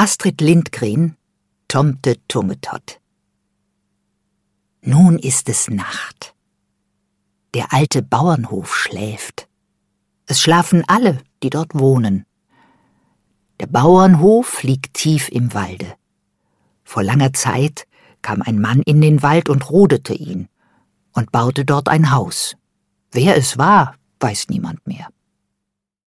Astrid Lindgren, Tomte Tummetott. Nun ist es Nacht. Der alte Bauernhof schläft. Es schlafen alle, die dort wohnen. Der Bauernhof liegt tief im Walde. Vor langer Zeit kam ein Mann in den Wald und rodete ihn und baute dort ein Haus. Wer es war, weiß niemand mehr.